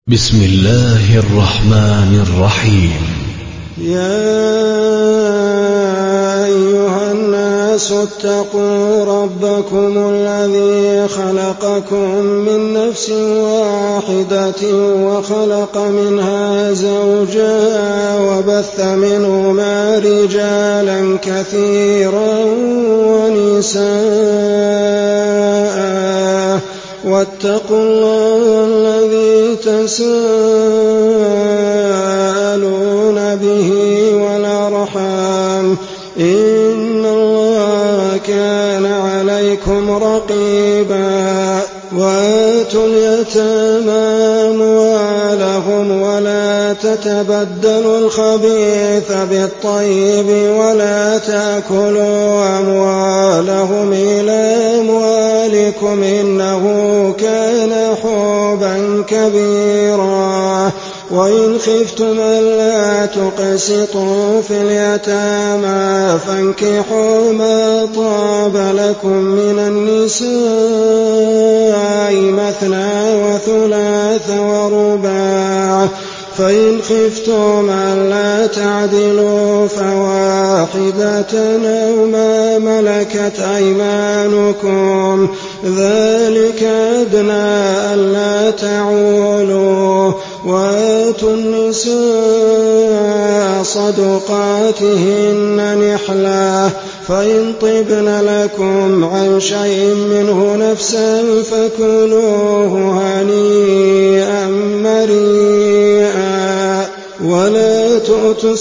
بسم الله الرحمن الرحيم. يا أيها الناس اتقوا ربكم الذي خلقكم من نفس واحدة وخلق منها زوجها وبث منهما رجالا كثيرا ونساء واتقوا الله الذي تساءلون به والأرحام إن الله كان عليكم رقيبا وآتوا اليتامى أموالهم ولا تتبدلوا الخبيث بالطيب ولا تأكلوا أموالهم إلى أموالكم إنه كان حوبا كبيرا وإن خفتم ألا تقسطوا في اليتامى فانكحوا ما طاب لكم من النساء مثنى وثلاث ورباع فإن خفتم ألا تعدلوا فواحدة أو ما ملكت أيمانكم ذلك أدنى ألا تعولوا وآتوا النساء صدقاتهن نحلة فإن طبن لكم عن شيء منه نفسا فكلوه هنيئا مريئا ولا تؤتوا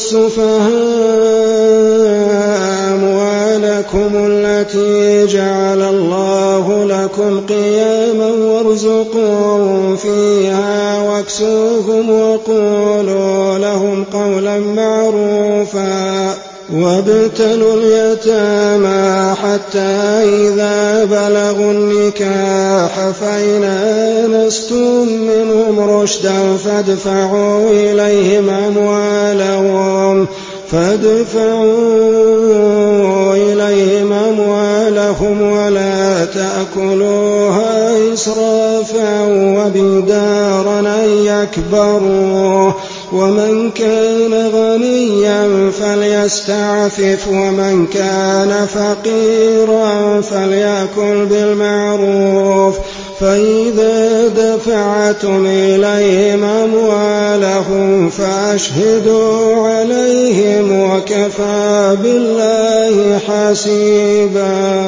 السفهاء أموالكم التي جعل الله لكم قياما وارزقوهم فيها واكسوهم وقولوا لهم قولا معروفا وابتلوا اليتامى حتى إذا بلغوا النكاح فإن آنستم منهم رشدا فادفعوا إليهم أموالهم ولا تأكلوها إسرافا وبدارا أن يكبروا ومن كان غنيا فليستعفف ومن كان فقيرا فليأكل بالمعروف فإذا دفعتم إليهم أموالهم فأشهدوا عليهم وكفى بالله حسيبا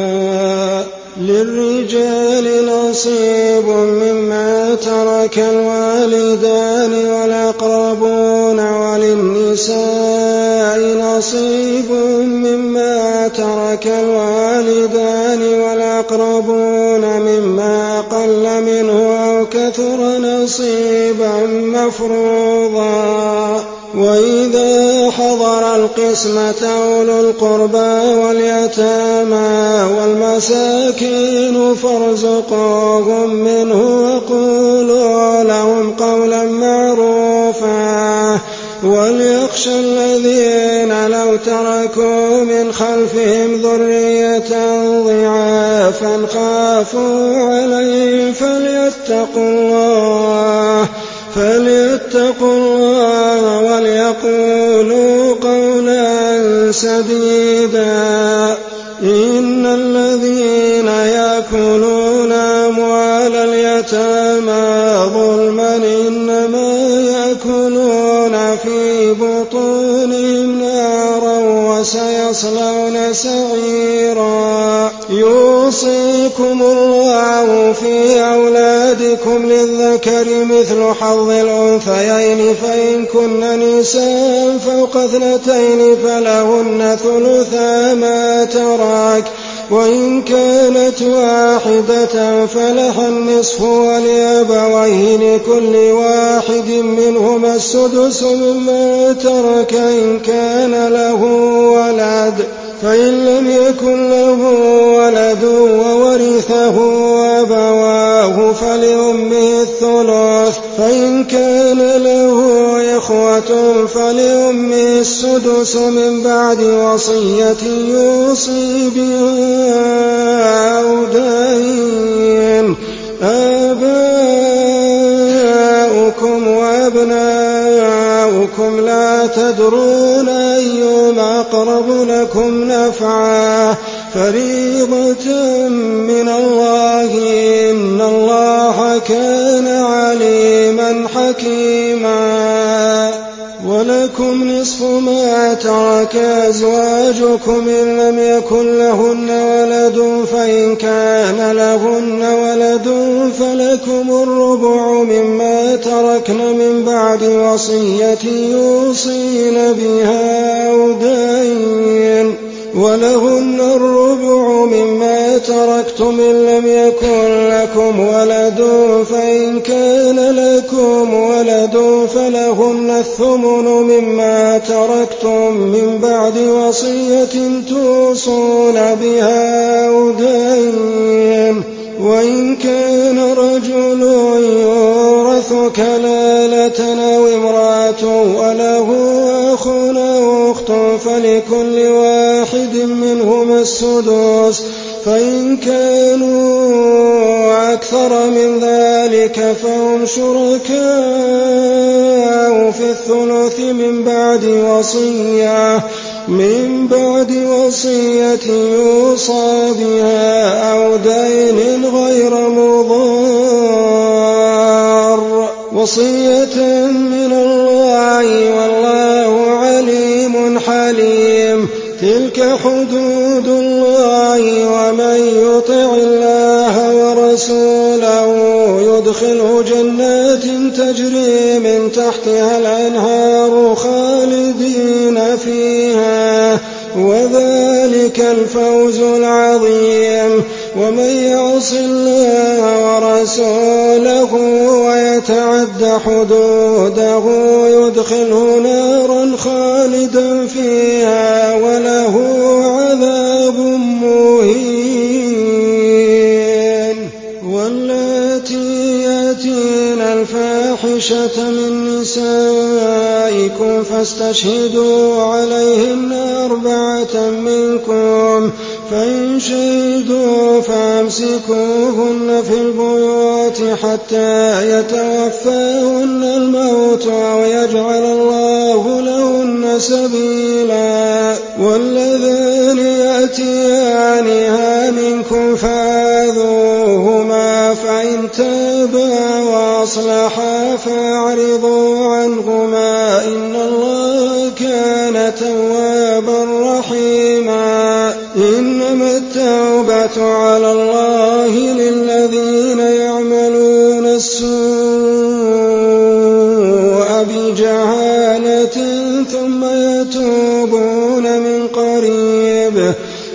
للرجال نصيب مما ترك الوالدان والأقربون وللنساء نصيب مما ترك الوالدان والأقربون مما قل منه أو كثر نصيبا مفروضا وإذا حضر القسمة أولو القربى واليتامى والمساكين فارزقوهم منه وقولوا لهم قولا معروفا وليخشى الذين لو تركوا من خلفهم ذرية ضعافا خافوا عليهم فليتقوا الله وليقولوا قولا سديدا إن الذين يأكلون أموال اليتامى ظلما إنما يأكلون في بطونهم نارا وسيصلون سعيرا يوصيكم الله في أولادكم للذكر مثل حظ الأنثيين فإن كن نساء فوق 2 فلهن ثلثا ما ترك وإن كانت واحدة فلها النصف ولأبويه لكل واحد منهما السدس مما ترك إن كان له ولد فإن لم يكن له ولد وورثه أبواه فلأمه الثلث فإن كان له إخوة فلأمه السدس من بعد وصية يوصي بها أو دين آباؤكم إخوانكم وأبناؤكم لا تدرون أيهم أقرب لكم نفعا فريضة من الله إن الله كان عليما حكيما ولكم نصف ما ترك أزواجكم إن لم يكن لهن ولد فإن كان لهن ولد فلكم الربع مما تركن من بعد وصية يوصين بها أو دين ولهن الربع مما تركتم إن لم يكن لكم ولد فإن كان لكم ولد فلهن الثمن مما تركتم من بعد وصية توصون بها أو دين وإن كان رجل يورث كلالة أو امرأة وله أخ أو أخت فلكل واحد منهما السدس فإن كانوا أكثر من ذلك فهم شركاء في الثلث من بعد وصية يوصى بها أو دين غير مضار وصية من الله والله عليم حليم تلك حدود الله ومن يطع الله ورسوله يدخله جنات تجري من تحتها الأنهار خالدين فيها وذلك الفوز العظيم ومن يعص الله ورسوله ويتعد حدوده يدخله نارا خالدا فيها وله عذاب مهين واللاتي يأتين الفاحشة من نسائكم فاستشهدوا عليهن 4 منكم فإن شهدوا فامسكوهن في البيوت حتى يتوفاهن الموت أو يجعل الله لهن سبيلا واللذان يأتيانها منكم فآذوهما فإن تابا وأصلحا فأعرضوا عنهما إن الله كان توابا رحيما إنما التوبة على الله للذين يعملون السوء بجهالة ثم يتوبون من قريب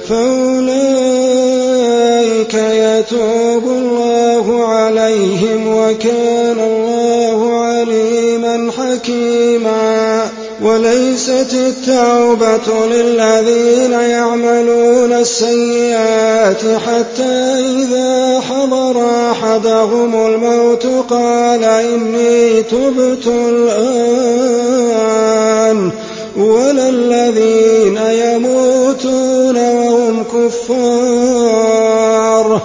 فأولئك يتوب الله عليهم وكان الله عليما حكيما وليست التوبة للذين يعملون السيئات حتى إذا حضر أحدهم الموت قال إني تبت الآن ولا الذين يموتون وهم كفار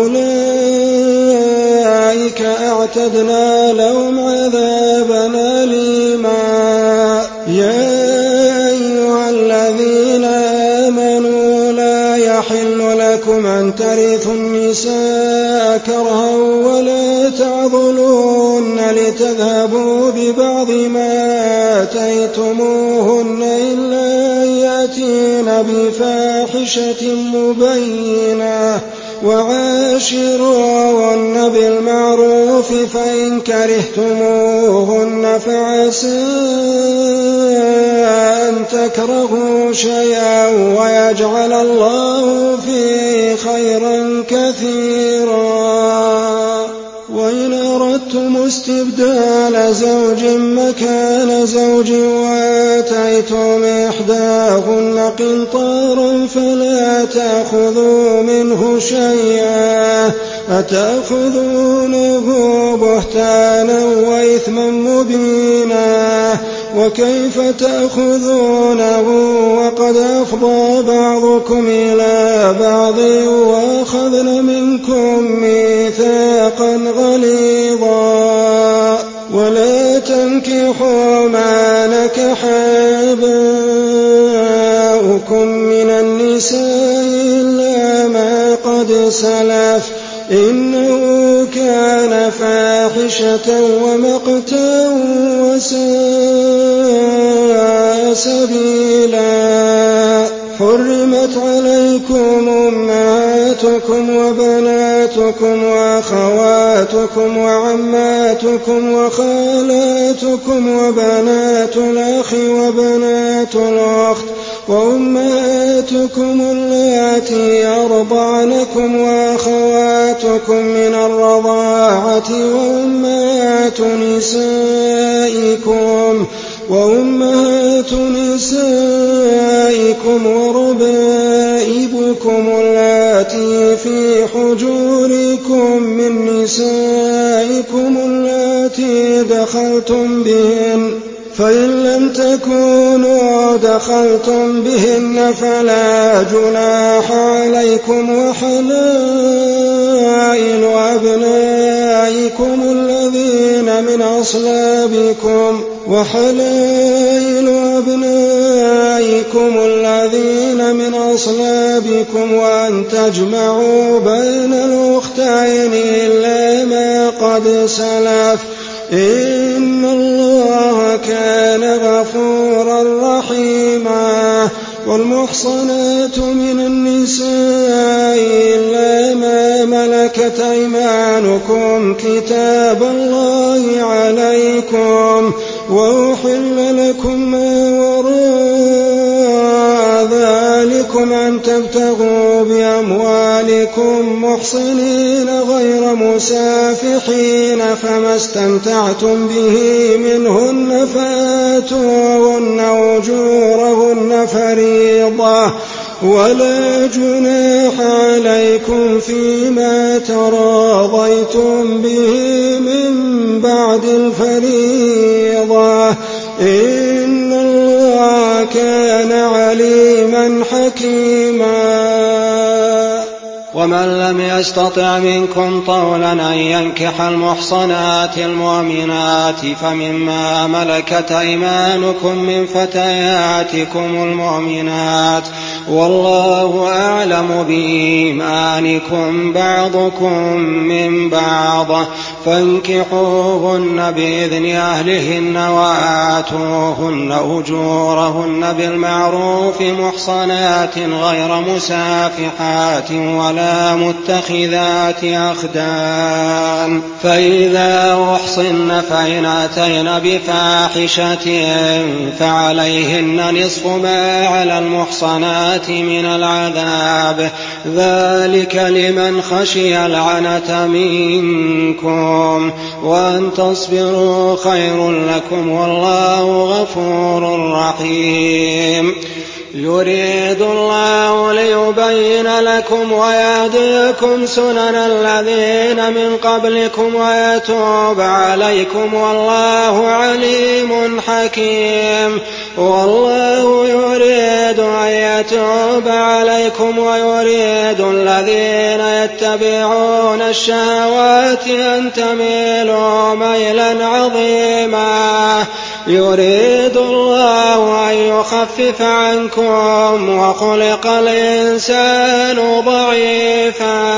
أولئك أعتدنا لهم عذابا أليما يا أيها الذين آمنوا لا يحل لكم أن ترثوا النساء كرها ولا تعضلوهن لتذهبوا ببعض ما آتيتموهن إلا أن يأتين بفاحشة مبينة وعاشروهن بالمعروف فإن كرهتموهن فعسى أن تكرهوا شيئا ويجعل الله فيه خيرا كثيرا وإن أردتم استبدال زوج مكان زوج وآتيتم إحداهن قنطارا فلا تأخذوا منه شيئا أتأخذونه بهتانا وإثما مبينا وكيف تأخذونه وقد أفضى بعضكم إلى بعض وأخذن منكم ميثاقا غليظا ولا تنكحوا ما نكح آباؤكم من النساء إلا ما قد سلف إنه كان فاحشة ومقتا وساء سبيلا. حرمت عليكم أمهاتكم وبناتكم وأخواتكم وعماتكم وخالاتكم وبنات الأخ وبنات الأخت وأمهاتكم اللاتي أرضعنكم وأخواتكم من الرضاعة وأمهات نسائكم وربائبكم اللاتي في حجوركم من نسائكم اللاتي دخلتم بهن فإن لم تكونوا دخلتم بهن فلا جناح عليكم وحلائل أبنائكم الذين من أصلابكم وأن تجمعوا بين الأختين إلا ما قد سلف إن الله كان غفورا رحيما. والمحصنات من النساء إلا ما ملكت أيمانكم كتاب الله عليكم وأحل لكم ما وراء ذلكم أن تبتغوا بأموالكم محصنين غير مسافحين فما استمتعتم به منهن فآتوهن أجورهن فريضة ولا جناح عليكم فيما تراضيتم به من بعد الفريضة إن الله كان عليما حكيما. ومن لم يستطع منكم طولا أن ينكح المحصنات المؤمنات فمما ملكت أيمانكم من فتياتكم المؤمنات والله أعلم بإيمانكم بعضكم من بعض فانكحوهن بإذن أهلهن وآتوهن أجورهن بالمعروف محصنات غير مسافحات ولا متخذات أخدان فإذا أحصن فإن أتين بفاحشة فعليهن نصف ما على المحصنات من العذاب ذلك لمن خشي العنة منكم وأن تصبروا خير لكم والله غفور رحيم. يريد الله ليبين لكم ويهديكم سنن الذين من قبلكم ويتوب عليكم والله عليم حكيم. والله يريد أن يتوب عليكم ويريد الذين يتبعون الشهوات أن تميلوا ميلا عظيما. يريد الله أن يخفف عنكم وخلق الإنسان ضعيفا.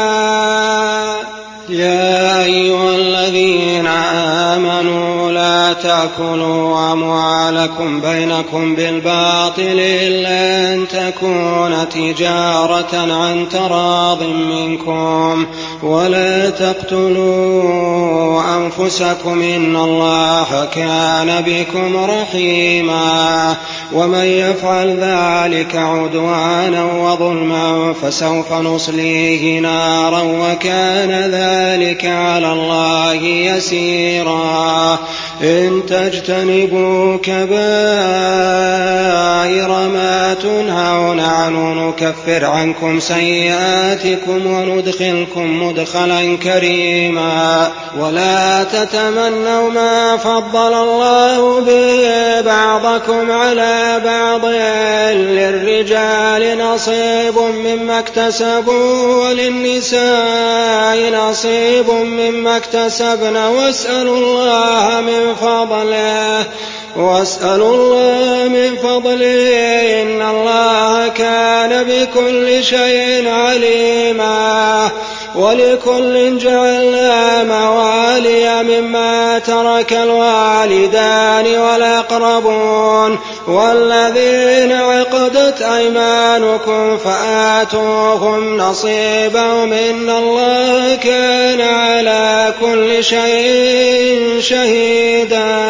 يا أيها الذين آمنوا لا تأكلوا أموالكم بينكم بالباطل إلا أن تكون تجارة عن تراض منكم ولا تقتلوا أنفسكم إن الله كان بكم رحيما. ومن يفعل ذلك عدوانا وظلما فسوف نصليه نارا وكان ذلك على الله يسيرا. إن تجتنبوا كبائر ما تنهون عنه نكفر عنكم سيئاتكم وندخلكم مدخلا كريما. ولا تتمنوا ما فضل الله به بعضكم على بعض للرجال نصيب مما اكتسبوا وللنساء نصيب مما اكتسبن واسألوا الله من من فضله واسألوا الله من فضله إن الله كان بكل شيء عليما. ولكل جعلنا موالي مما ترك الوالدان والأقربون والذين عقدت أيمانكم فآتوهم نصيبهم إن الله كان على كل شيء شهيدا.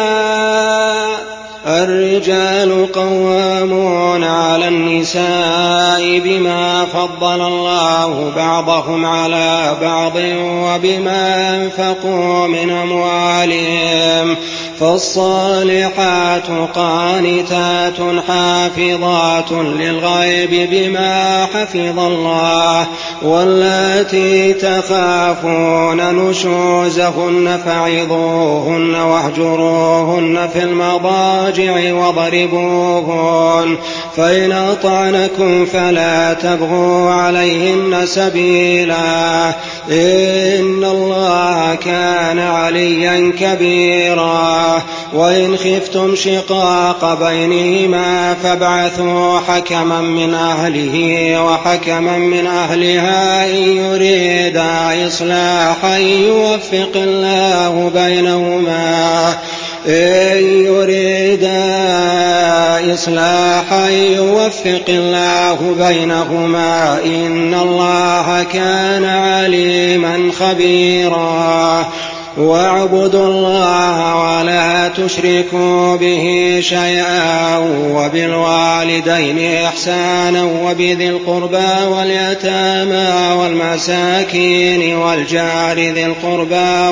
الرجال قوامون على النساء بما فضل الله بعضهم على بعض وبما أنفقوا من أموالهم فالصالحات قانتات حافظات للغيب بما حفظ الله واللاتي تخافون نشوزهن فعظوهن واهجروهن في المضاجع واضربوهن فإن أطعنكم فلا تبغوا عليهن سبيلا إن الله كان عليا كبيرا. وإن خفتم شقاق بينهما فابعثوا حكما من أهله وحكما من أهلها إن يريدا إصلاحا يوفق الله بينهما إن الله كان عليما خبيرا. واعبدوا الله ولا تشركوا به شيئا وبالوالدين إحسانا وبذي القربى واليتامى والمساكين والجار ذي القربى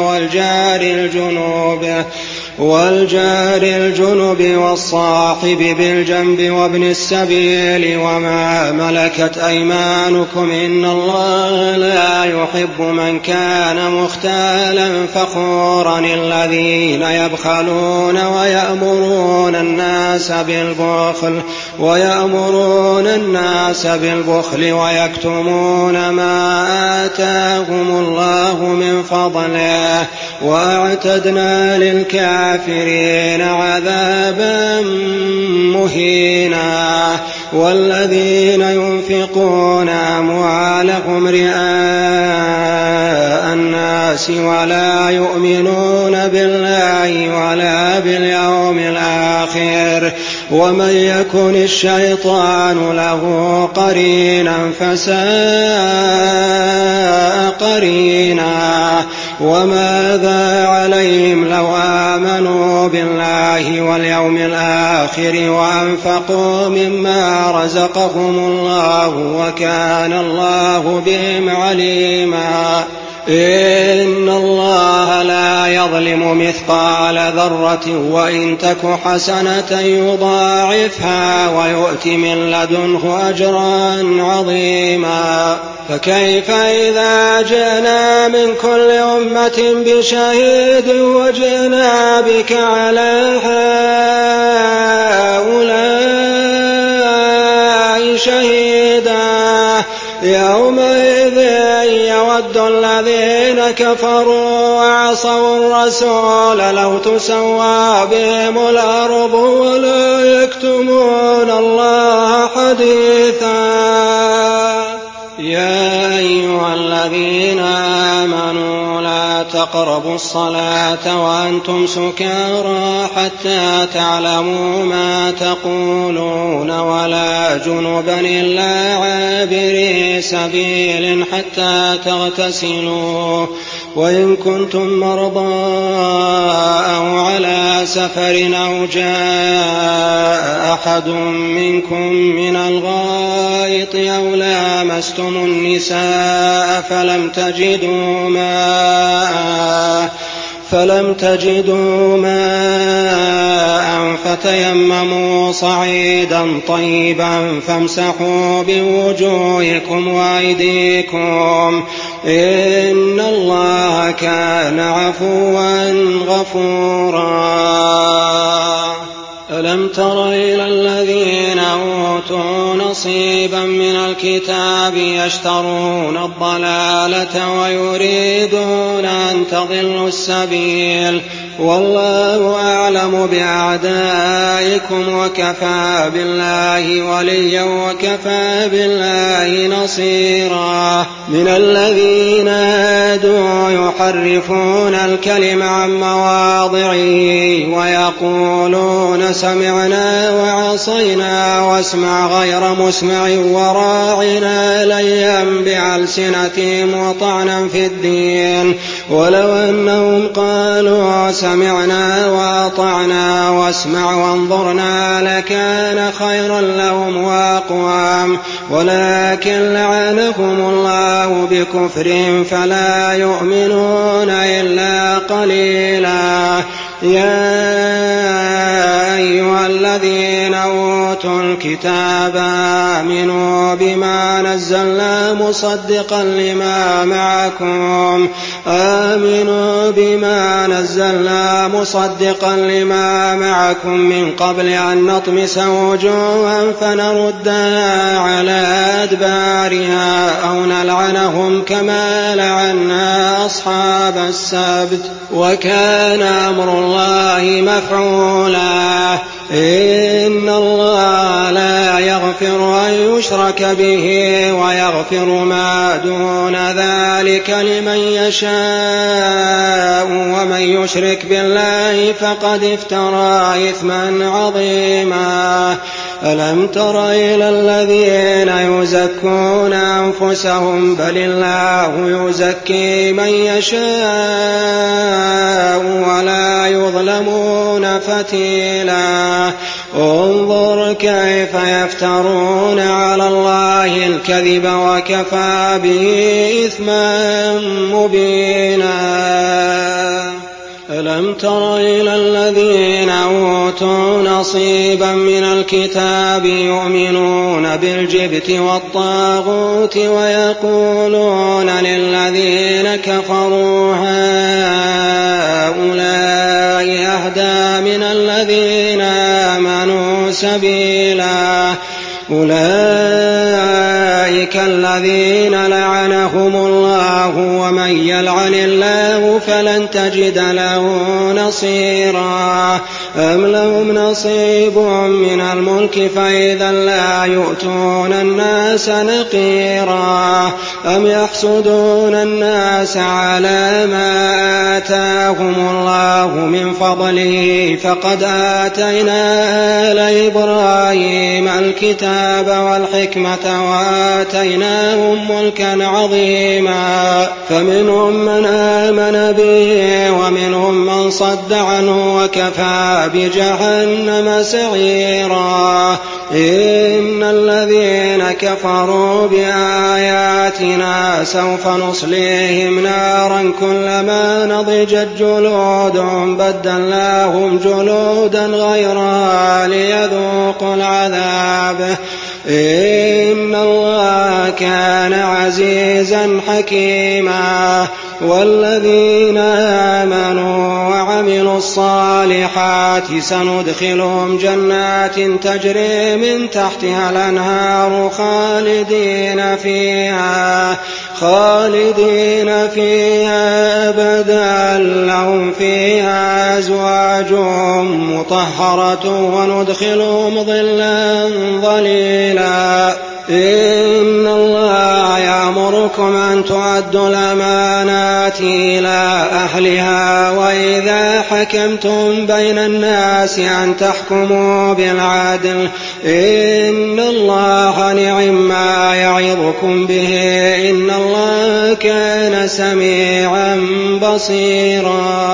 والجار الجنب والصاحب بالجنب وابن السبيل وما ملكت أيمانكم إن الله لا يحب من كان مختالا فخورا الذين يبخلون ويأمرون الناس بالبخل ويكتمون ما آتاهم الله من فضله وأعتدنا للكافرين عذابا مهينا. والذين ينفقون أموالهم رئاء الناس ولا يؤمنون بالله ولا باليوم الآخر ومن يكن الشيطان له قرينا فساء قرينا. وماذا عليهم لو آمنوا بالله واليوم الآخر وأنفقوا مما رزقهم الله وكان الله بهم عليما. إن الله لا يظلم مثقال ذرة وإن تك حسنة يضاعفها ويؤت من لدنه أجرا عظيما. فكيف إذا جئنا من كل أمة بشهيد وجئنا بك على هؤلاء شهيدا. يومئذ يود الذين كفروا وعصوا الرسول لو تسوى بهم الأرض ولا يكتمون الله حديثا. يا أيها الذين آمنوا لا تقربوا الصلاة وأنتم سكارى حتى تعلموا ما تقولون ولا جنبا إلا عابري سبيل حتى تغتسلوا وإن كنتم مرضى أو على سفر أو جاء أحد منكم من الغائط أو لامستم النساء فلم تجدوا ماء فتيمموا صعيدا طيبا فامسحوا بوجوهكم وأيديكم إن الله كان عفوا غفورا. ألم تر إلى الذين أوتوا نصيبا من الكتاب يشترون الضلالة ويريدون أن تضلوا السبيل والله أعلم بأعدائكم وكفى بالله وليا وكفى بالله نصيرا. من الذين هادوا يحرفون الكلم عن مواضعه ويقولون سمعنا وعصينا واسمع غير مسمع وراعنا ليا بألسنتهم وطعنا في الدين. ولو أنهم قالوا سمعنا وأطعنا واسمع وانظرنا لكان خيرا لهم وأقوام، ولكن لعنهم الله بكفرهم فلا يؤمنون إلا قليلا. يا أيها الذين أوتوا الكتاب آمنوا بما نزلنا مصدقا لما معكم من قبل أن نطمس وجوها فنردها على أدبارها أو نلعنهم كما لعنا أصحاب السبت وكان أمر الله مفعولا. إن الله لا يغفر أن يشرك به ويغفر ما دون ذلك لمن يشاء ومن يشرك بالله فقد افترى إثما عظيما. ألم تر إلى الذين يزكون أنفسهم بل الله يزكي من يشاء ولا يظلمون فتيلا. انظر كيف يفترون على الله الكذب وكفى به إثما مبينا. ألم تر إلى الذين أوتوا نصيبا من الكتاب يؤمنون بالجبت والطاغوت ويقولون للذين كفروا هؤلاء أهدى من الذين آمنوا سبيلا. أولئك الذين لعنهم الله ومن يلعن الله فلن تجد له نصيرا. أم لهم نصيب من الملك فإذا لا يؤتون الناس نقيرا. أم يحسدون الناس على ما آتاهم الله من فضله فقد آتينا آل إبراهيم الكتاب والحكمة وآتيناهم ملكا عظيما. فمنهم من آمن به ومنهم من صد عنه وكفى بجهنم سعيرا. إن الذين كفروا بآياتنا سوف نصليهم نارا كلما نضجت جلودهم بدلناهم جلودا غيرها ليذوقوا العذاب. إن الله كان عزيزا حكيما. والذين آمنوا وعملوا الصالحات سندخلهم جنات تجري من تحتها الأنهار خالدين فيها أبدا لهم فيها أزواج مطهرة وندخلهم ظلا ظليلا. إن الله يأمركم أن تؤدوا الأمانات إلى أهلها وإذا حكمتم بين الناس أن تحكموا بالعدل. إن الله نعم يعظكم به إن الله كان سميعا بصيرا.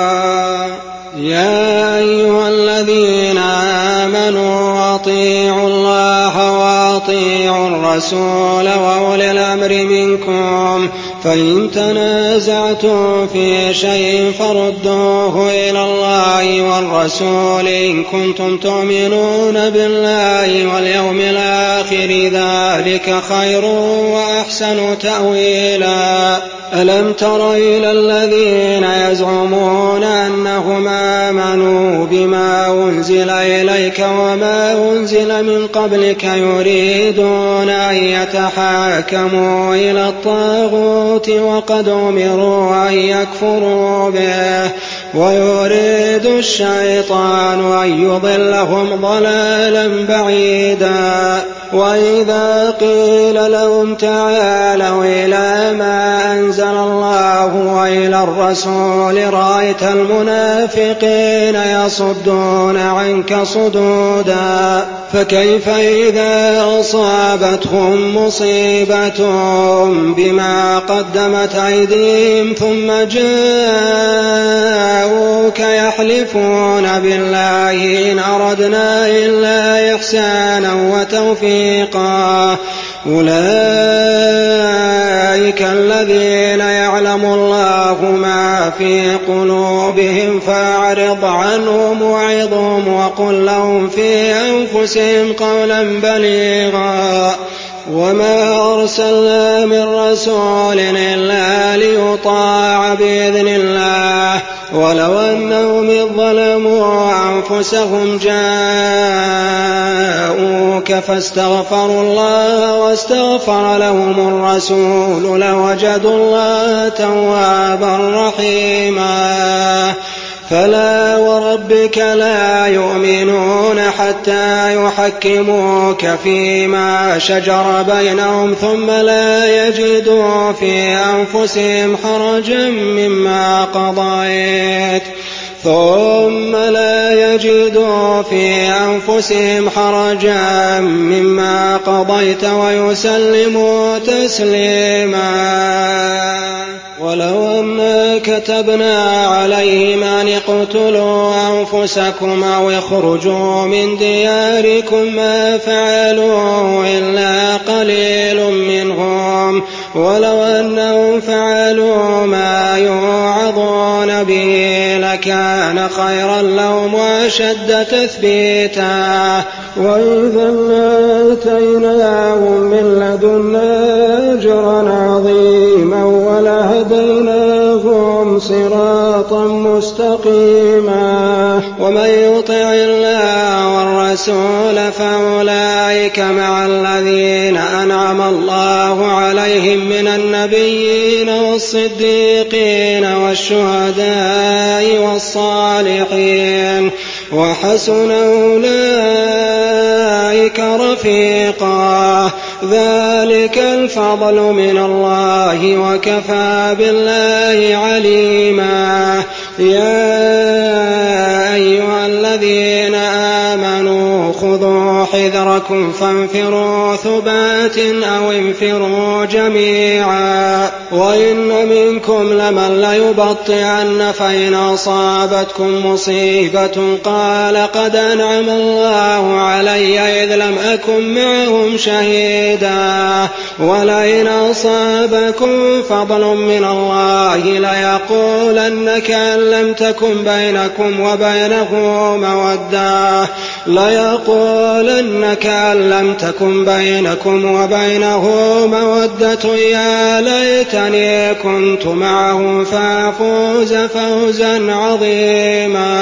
يا أيها الذين آمنوا أطيعوا الله وأطيعوا الرسول وأولي الأمر منكم فإن تنازعتم في شيء فردوه إلى الله والرسول إن كنتم تؤمنون بالله واليوم الآخر ذلك خير وأحسن تأويلا. ألم تر إلى الذين يزعمون أنهم آمنوا بما أنزل إليك وما أنزل من قبلك يريدون أن يتحاكموا إلى الطاغوت وقد أمروا أن يكفروا به ويريد الشيطان أن يضلهم ضلالا بعيدا. وإذا قيل لهم تعالوا إلى ما أنزل الله وإلى الرسول رأيت المنافقين يصدون عنك صدودا. فكيف إذا أصابتهم مصيبة بما قدمت أيديهم ثم جاءوك يحلفون بالله إن أردنا إلا إحسانا وتوفيقا. أولئك الذين يعلم الله ما في قلوبهم فأعرض عنهم وعظهم وقل لهم في أنفسهم قولا بليغا. وما أرسلنا من رسول إلا ليطاع بإذن الله ولو أنهم إذ ظلموا أنفسهم جاءوك فاستغفروا الله واستغفر لهم الرسول لوجدوا الله توابا رحيما. فلا وربك لا يؤمنون حتى يحكموك فيما شجر بينهم ثم لا يجدوا في أنفسهم حرجا مما قضيت ويسلموا تسليما. ولو أنا كتبنا عليهم أن اقتلوا أنفسكم أو اخرجوا من دياركم ما فعلوه إلا قليل منهم ولو أنهم فعلوا ما يوعظون به لكان خيرا لهم وأشد تثبيتا. وإذا لآتيناهم من لدنا أجرا عظيما ولهديناهم صراطا مستقيما. ومن يطع الله والرسول فأولئك مع الذين أنعم الله عليهم من النبيين والصديقين والشهداء والصالحين وحسن أولئك رفيقا. ذلك الفضل من الله وكفى بالله عليما. يا أيها الذين آمنوا خذوا حذركم فانفروا ثبات أو انفروا جميعا. وإن منكم لمن ليبطئن فإن أصابتكم مصيبة قال قد أنعم الله علي إذ لم أكن معهم شهيدا ولئن أصابكم فضل من الله ليقولن كأن لم تكن بينكم وبينه مودة يا ليتني كنت معهم فأفوز فوزا عظيما.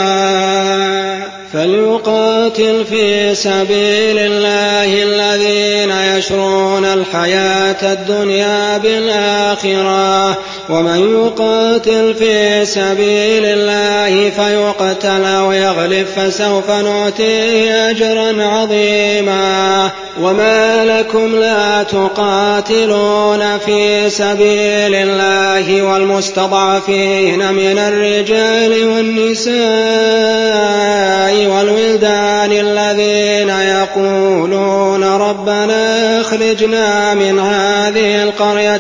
فليقاتل في سبيل الله الذين يشرون الحياة الدنيا بالآخرة ومن يقاتل في سبيل الله فيقتل أو يغلب فسوف نؤتيه أجرا عظيما. وما لكم لا تقاتلون في سبيل الله والمستضعفين من الرجال والنساء والولدان الذين يقولون ربنا أخرجنا من هذه القرية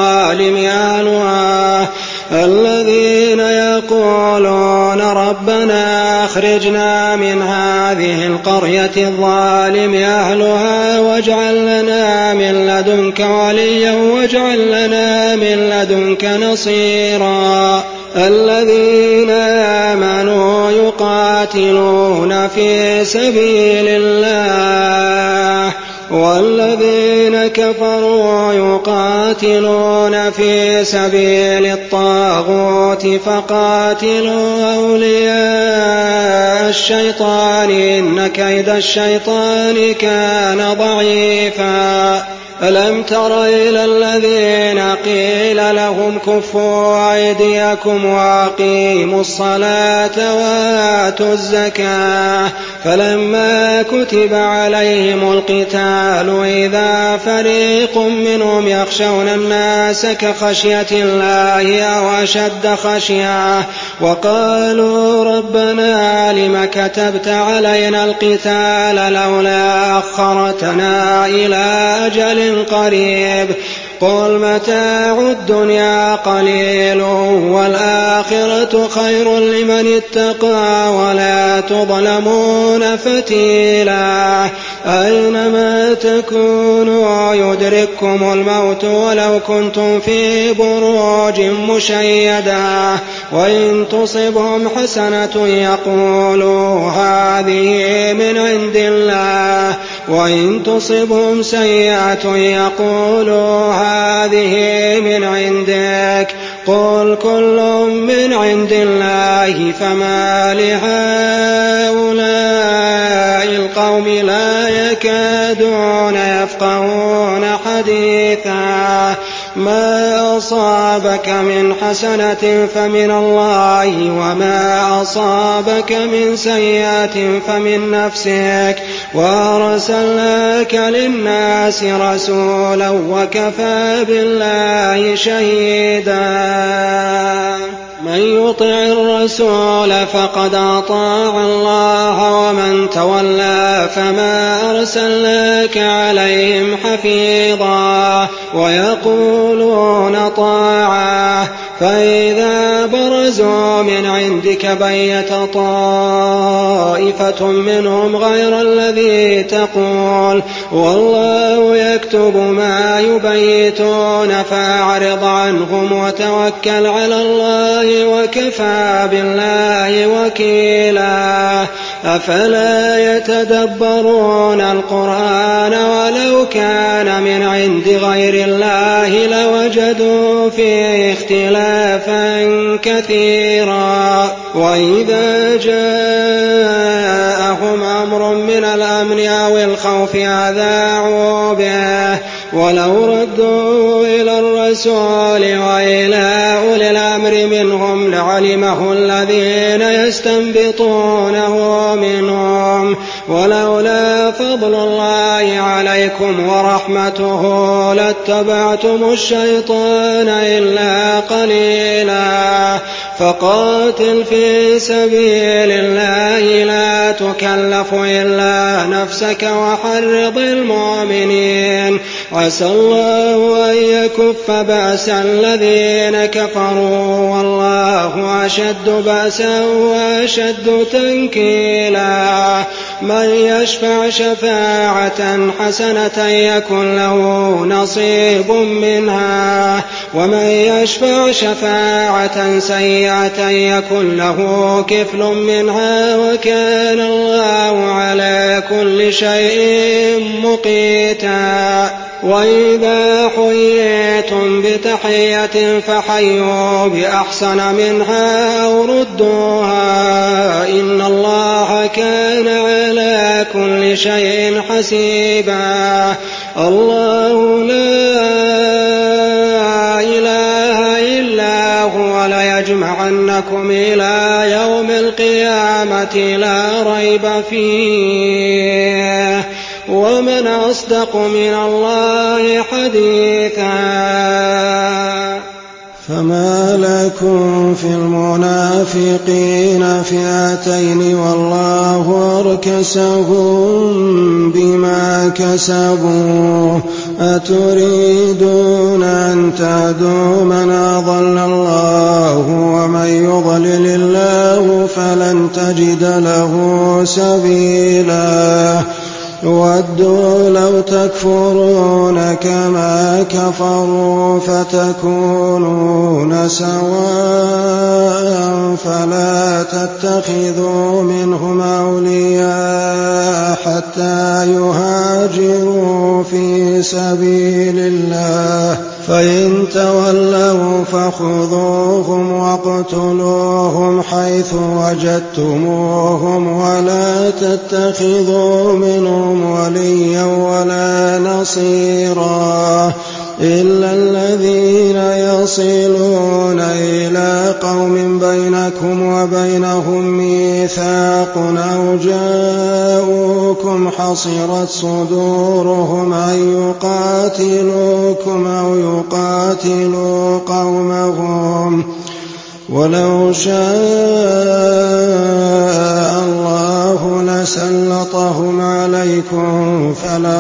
الظالم أهلها واجعل لنا من لدنك وليا واجعل لنا من لدنك نصيرا. الذين آمنوا يقاتلون في سبيل الله والذين كفروا يقاتلون في سبيل الطاغوت فقاتلوا أولياء الشيطان إن كيد الشيطان كان ضعيفا. ألم تر إلى الذين قيل لهم كفوا أيديكم وأقيموا الصلاة وآتوا الزكاة فلما كتب عليهم القتال إذا فريق منهم يخشون الناس كخشية الله أو أشد خشية وقالوا ربنا لم كتبت علينا القتال لولا أخرتنا إلى أجل قريب قل متاع الدنيا قليل والآخرة خير لمن اتقى ولا تظلمون فتيلا أينما تكونوا يدرككم الموت ولو كنتم في بروج مشيدة وإن تصبهم حسنة يقولوا هذه من عند الله وإن تصبهم سيئة يقولوا هذه من عندك قل كل من عند الله فما لهؤلاء القوم لا يكادون يفقهون حديثا ما أصابك من حسنة فمن الله وما أصابك من سيئة فمن نفسك وأرسلناك للناس رسولا وكفى بالله شهيدا من يطع الرسول فقد أطاع الله ومن تولى فما أرسلناك عليهم حفيظا ويقولون طاعة فإذا برزوا من عندك بيت طائفة منهم غير الذي تقول والله يكتب ما يبيتون فأعرض عنهم وتوكل على الله وكفى بالله وكيلا أفلا يتدبرون القرآن ولو كان من عند غير الله لوجدوا فيه اختلافا كثيرا وإذا جاءهم أمر من الأمن أو الخوف أذاعوا به ولو ردوا إلى الرسول وإلى أولي الأمر منهم لعلمه الذين يستنبطونه منهم ولولا فضل الله عليكم ورحمته لاتبعتم الشيطان إلا قليلا فقاتل في سبيل الله لا تكلف إلا نفسك وحرض المؤمنين عسى الله أن يكف بأس الذين كفروا والله أشد بأسا وأشد تنكيلا من يشفع شفاعة حسنة يكن له نصيب منها ومن يشفع شفاعة سيئة يكن له كفل منها وكان الله على كل شيء مقيتا وإذا حييتم بتحية فحيوا بأحسن منها أو ردوها إن الله كان على كل شيء حسيبا الله لا إله إلا هو ليجمعنكم إلى يوم القيامة لا ريب فيه ومن أصدق من الله حديثا فما لكم في المنافقين فئتين والله أركسهم بما كسبوا أتريدون أن تهدوا من أضل الله ومن يضلل الله فلن تجد له سبيلا ودوا لو تكفرون كما كفروا فتكونون سواء فلا تتخذوا منهم أولياء حتى يهاجروا في سبيل الله فإن تولوا فخذوهم واقتلوهم حيث وجدتموهم ولا فلا تتخذوا منهم وليا ولا نصيرا إلا الذين يصلون إلى قوم بينكم وبينهم ميثاق أو جاءوكم حصرت صدورهم أن يقاتلوكم أو يقاتلوا قومهم ولو شاء الله لسلطهم عليكم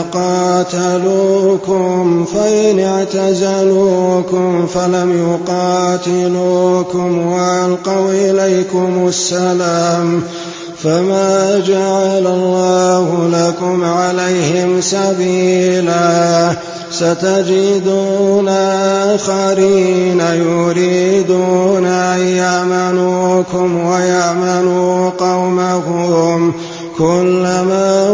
فلقاتلوكم فإن اعتزلوكم فلم يقاتلوكم وألقوا إليكم السلام فما جعل الله لكم عليهم سبيلا ستجدون آخرين يريدون أن يأمنوكم ويأمنوا قومهم كلما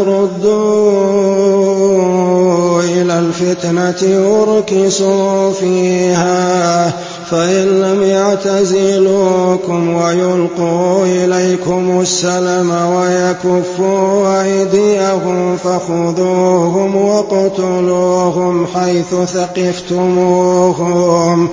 ردوا إلى الفتنة أركسوا فيها فإن لم يعتزلوكم ويلقوا إليكم السلم ويكفوا أيديهم فخذوهم واقتلوهم حيث ثقفتموهم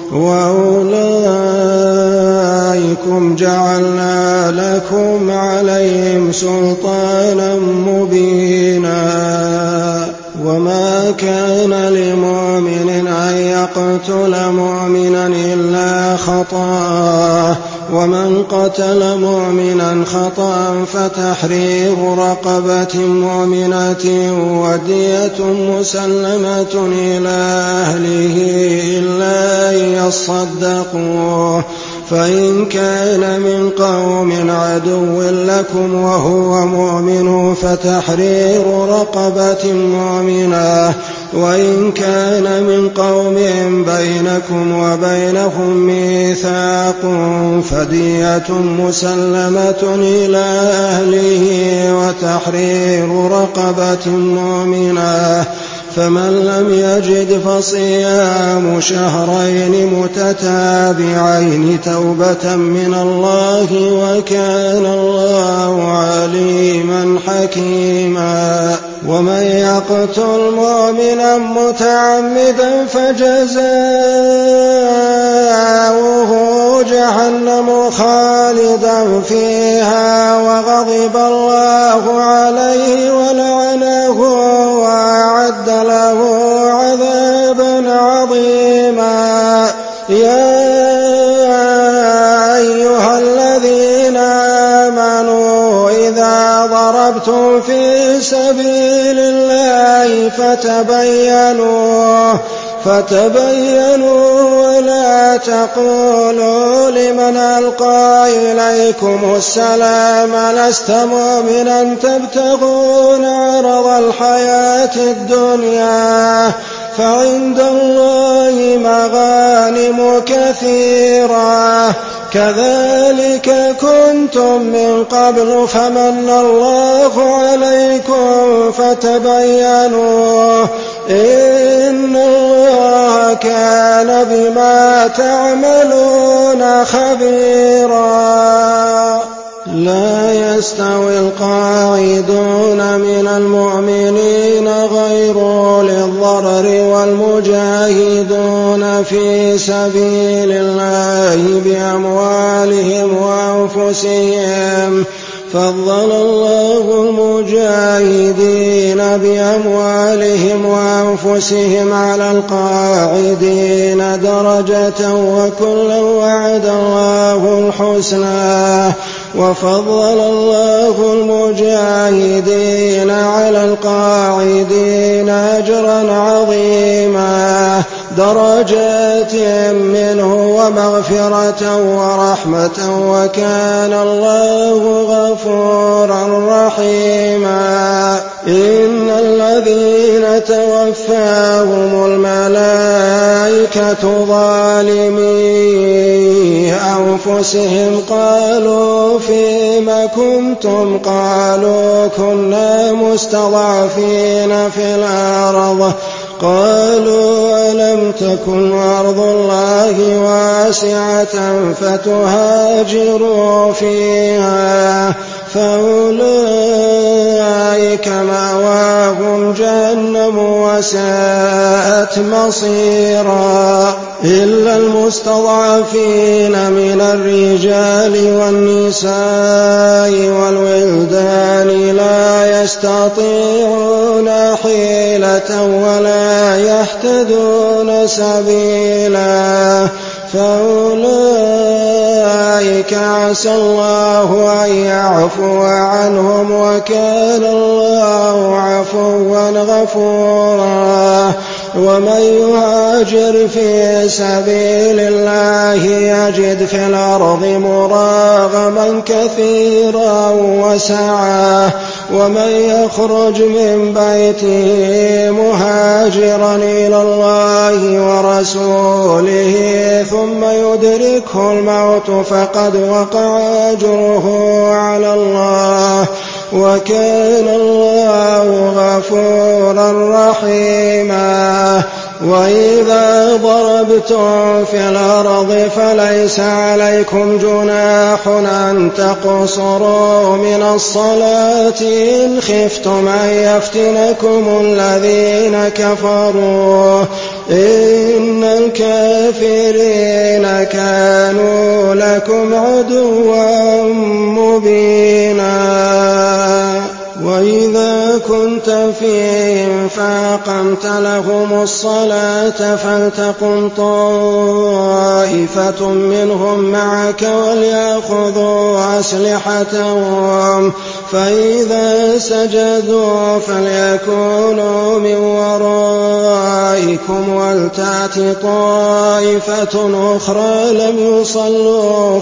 وأولئكم جعلنا لكم عليهم سلطانا مبينا وما كان لمؤمن أن يقتل مؤمنا إلا خطأ ومن قتل مؤمنا خطأ فتحرير رقبة مؤمنة ودية مسلمة إلى أهله إلا أن يصدقوا فإن كان من قوم عدو لكم وهو مؤمن فتحرير رقبة مؤمنة وإن كان من قوم بينكم وبينهم ميثاق فدية مسلمة إلى أهله وتحرير رقبة مؤمنة فمن لم يجد فصيام شهرين متتابعين توبة من الله وكان الله عليما حكيما ومن يقتل مؤمنا متعمدا فجزاؤه جهنم خالدا فيها وغضب الله عليه ولعنه وأعد له عذابا عظيما يا أيها الذين آمنوا إذا ضربتم في سبيل الله فتبينوا ولا تقولوا لمن ألقى إليكم السلام لست مؤمنا تبتغون عرض الحياة الدنيا فعند الله مغانم كثيرة كذلك كنتم من قبل فمن الله عليكم فتبينوا إن الله كان بما تعملون خبيرا لا يستوي القاعدون من المؤمنين غير أولي الضرر والمجاهدون في سبيل الله بأموالهم وأنفسهم فضل الله المجاهدين بأموالهم وأنفسهم على القاعدين درجة وكلا وعد الله الحسنى وفضل الله المجاهدين على القاعدين أجرا عظيما درجات منه ومغفرة ورحمة وكان الله غفورا رحيما إن الذين توفاهم الملائكة ظالمي أنفسهم قالوا فيم كنتم قالوا كنا مستضعفين في الأرض قالوا ألم تكن أرض الله واسعة فتهاجروا فيها فأولئك مأواهم جهنم وساءت مصيرا إلا المستضعفين من الرجال والنساء والولدان لا يستطيعون حيلة ولا يهتدون سبيلا فأولئك عسى الله أن يعفو عنهم وكان الله عفوا غفورا ومن يهاجر في سبيل الله يجد في الأرض مراغما كثيرا وسعة ومن يخرج من بيته مهاجرا إلى الله ورسوله ثم يدركه الموت فقد وقع أجره على الله وكان الله غفورا رحيما وإذا ضربتم في الأرض فليس عليكم جناح أن تقصروا من الصلاة إن خفتم أن يفتنكم الذين كفروا إن الكافرين كانوا لكم عدوا مبينا وإذا كنت فيهم فأقمت لهم الصلاة فلتقم طائفة منهم معك وليأخذوا أسلحتهم فإذا سجدوا فليكونوا من ورائكم ولتأت طائفة أخرى لم يصلوا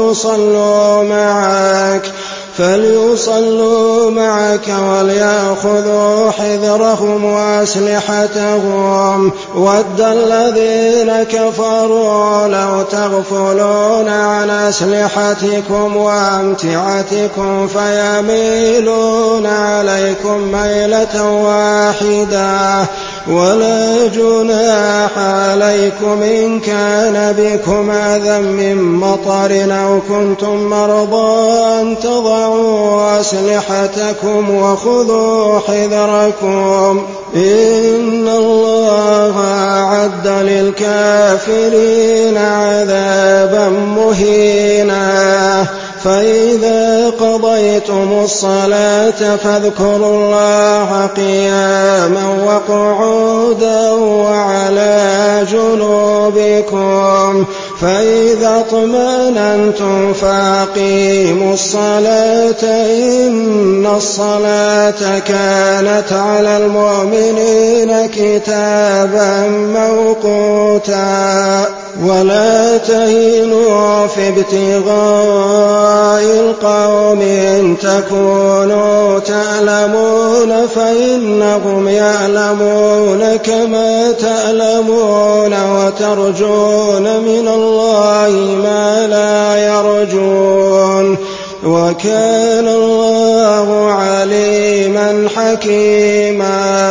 فليصلوا معك وليأخذوا حذرهم وأسلحتهم ود الذين كفروا لو تغفلون عن أسلحتكم وأمتعتكم فيميلون عليكم ميلة واحدة ولا جناح عليكم إن كان بكم أذى من مطر أو كنتم مرضى أن تضعوا أسلحتكم وخذوا حذركم إن الله أعد للكافرين عذابا مهينا فإذا قضيتم الصلاة فاذكروا الله قياما وقعودا وعلى جنوبكم فإذا اطمأننتم فأقيموا الصلاة إن الصلاة كانت على المؤمنين كتابا موقوتا ولا تهنوا في ابتغاء القوم إن تكونوا تعلمون فإنهم يعلمون كما تعلمون وترجون من الله ما لا يرجون وكان الله عليما حكيما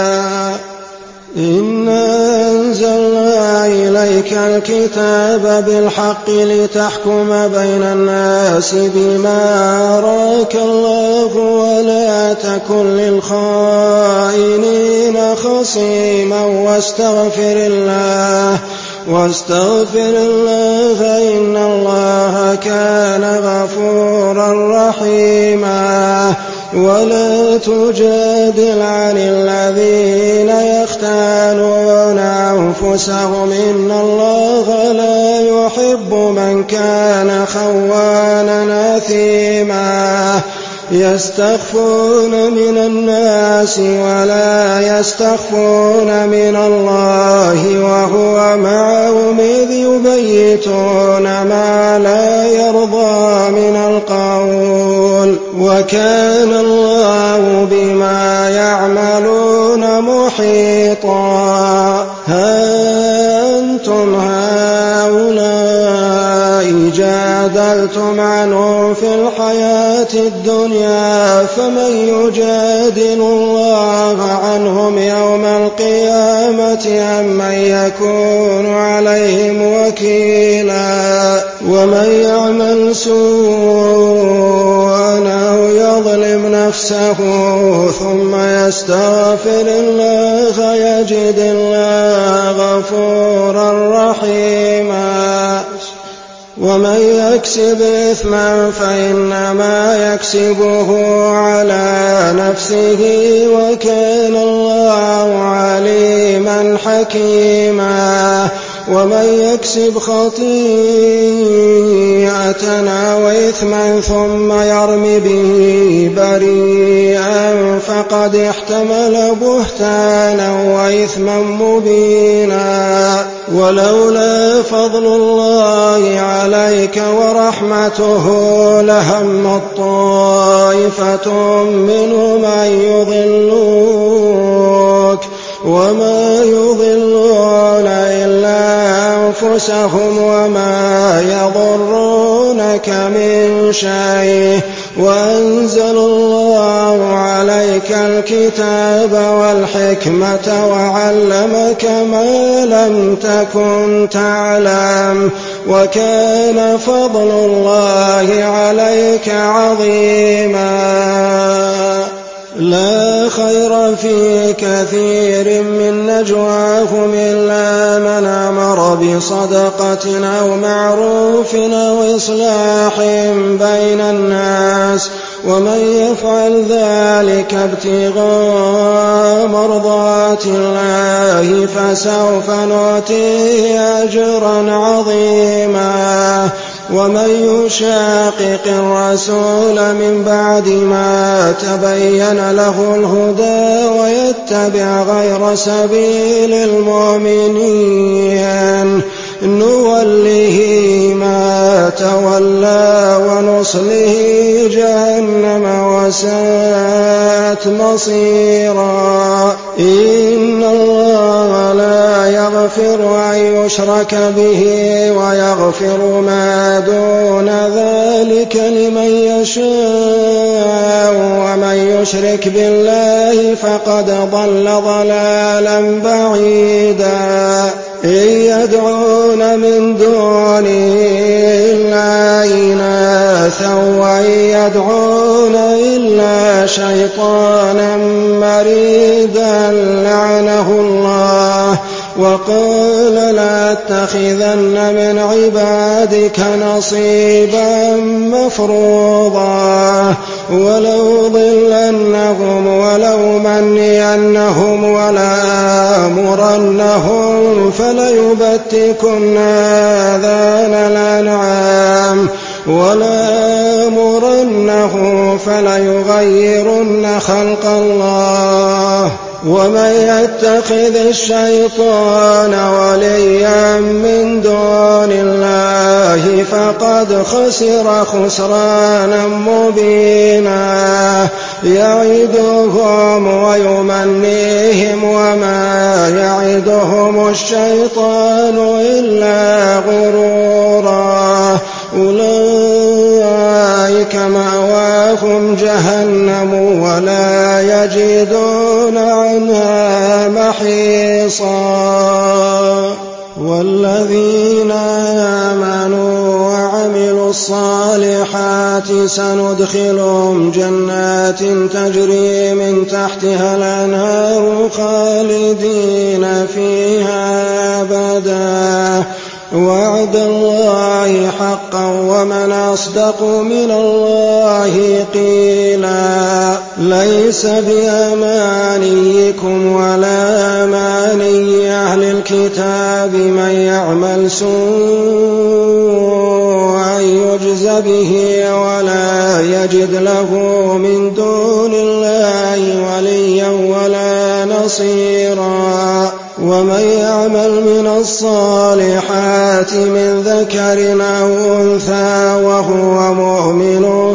إنا أنزلنا إليك الكتاب بالحق لتحكم بين الناس بما أراك الله ولا تكن للخائنين خصيما واستغفر الله إن الله كان غفورا رحيما ولا تجادل عن الذين يختانون أنفسهم إن الله لا يحب من كان خوانا أثيما يستخفون من الناس ولا يستخفون من الله وهو معهم إذ يبيتون ما لا يرضى من القول وكان الله بما يعملون محيطا أنتم هؤلاء جادلتم عنهم في الحياة الدنيا فمن يجادل الله عنهم يوم القيامة أم من يكون عليهم وكيلا ومن يعمل سوءا أو يظلم نفسه ثم يستغفر الله يجد الله غفورا رحيما ومن يكسب إثما فإنما يكسبه على نفسه وكان الله عليما حكيما ومن يكسب خطيئة أو إثما ثم يرم به بريئا فقد احتمل بهتانا وإثما مبينا ولولا فضل الله عليك ورحمته لهمت طائفة منهم أن يضلوك وما يضلون إلا أنفسهم وما يضرونك من شيء وأنزل الله عليك الكتاب والحكمة وعلمك ما لم تكن تعلم وكان فضل الله عليك عظيما لا خير في كثير من نجواهم إلا من أمر بصدقة أو معروف أو إصلاح بين الناس ومن يفعل ذلك ابتغاء مرضات الله فسوف نؤتيه أجرا عظيما ومن يشاقق الرسول من بعد ما تبين له الهدى ويتبع غير سبيل المؤمنين نوله ما تولى ونصله جهنم وساءت مصيرا إن الله لا يغفر أن يشرك به ويغفر ما دون ذلك لمن يشاء ومن يشرك بالله فقد ضل ضلالا بعيدا إن يدعون من دونه إلا إناثا وإن يدعون إلا شيطانا مريدا لعنه الله وقال لأتخذن من عبادك نصيبا مفروضا ولو ضلنهم ولو منينهم ولآمرنهم فليبتكن آذان الأنعام ولآمرنهم فليغيرن خلق الله ومن يتخذ الشيطان وليا من دون الله فقد خسر خسرانا مبينا يعدهم ويمنيهم وما يعدهم الشيطان إلا غرورا أولئك مأواهم جهنم ولا يجدون عنها محيصا والذين آمنوا وعملوا الصالحات سندخلهم جنات تجري من تحتها الأنهار خالدين فيها أبدا وعد الله حقا ومن أصدق من الله قيلا ليس بأمانيكم ولا أماني أهل الكتاب من يعمل سوءا يجز به ولا يجد له من دون الله وليا ولا نصيرا ومن يعمل من الصالحات من ذكر أو أنثى وهو مؤمن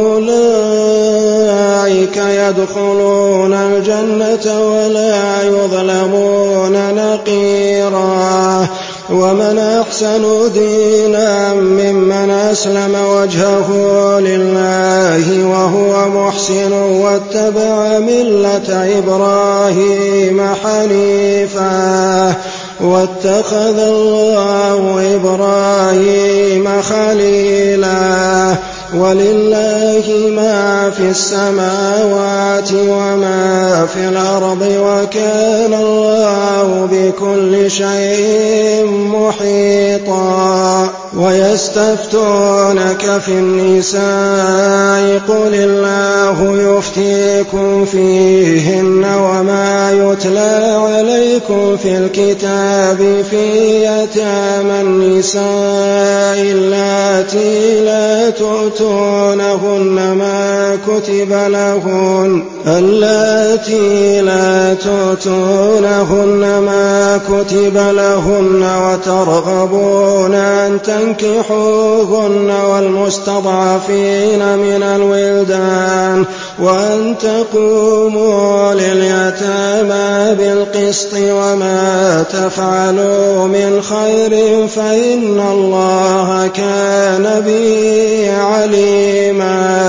فأولئك يدخلون الجنة ولا يظلمون نقيرا ومن أحسن دينا ممن أسلم وجهه لله وهو محسن واتبع ملة إبراهيم حنيفا واتخذ الله إبراهيم خليلا ولله ما في السماوات وما في الأرض وكان الله بكل شيء محيطا ويستفتونك في النساء قل الله يفتيكم فيهن وما يتلى عليكم في الكتاب في يتامى النساء اللاتي لا تؤتونهن ما كتب لهن وترغبون أن تنكحوهن والمستضعفين من الولدان وأن تقوموا لليتامى بالقسط وما تفعلوا من خير فإن الله كان به عليما.